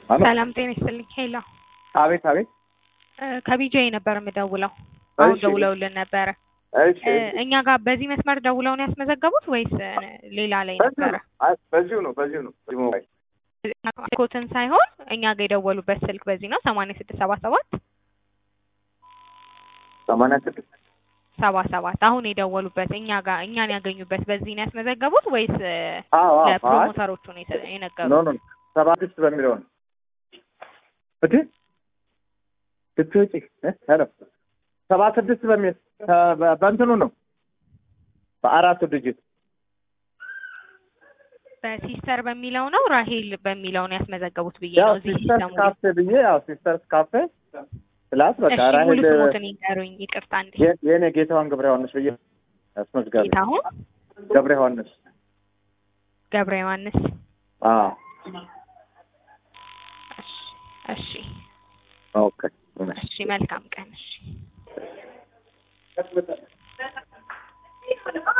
ሰላም ጤና ይስጥልኝ። ሄሎ አቤት አቤት። ከቢጄ ነበር የምደውለው። አሁን ደውለውልን ነበረ። እሺ እኛ ጋር በዚህ መስመር ደውለው ነው ያስመዘገቡት ወይስ ሌላ ላይ ነበረ? በዚሁ ነው ሞባይል ኮትን ሳይሆን እኛ ጋር የደወሉበት ስልክ በዚህ ነው 8677 8677 አሁን የደወሉበት እኛን ያገኙበት በዚህ ነው ያስመዘገቡት ወይስ ለፕሮሞተሮቹ ነው የነገሩት? ኖ 76 በሚለው ነው እቴ ሄሎ 76 በሚል በእንትኑ ነው በአራቱ ድጅት በሲስተር በሚለው ነው ራሄል በሚለው ነው ያስመዘገቡት ብዬ ነው እዚህ ሲስተሙ ካፌ ብዬ ሲስተርስ ካፌ ፕላስ በቃ ራሄል ሞትን ይንገሩኝ። ይቅርታ እንዴ የኔ ጌታዋን ገብረ ዮሐንስ ብዬ ያስመዝጋቢ። ጌታሁን ገብረ ዮሐንስ እሺ ኦኬ እሺ መልካም ቀን። እሺ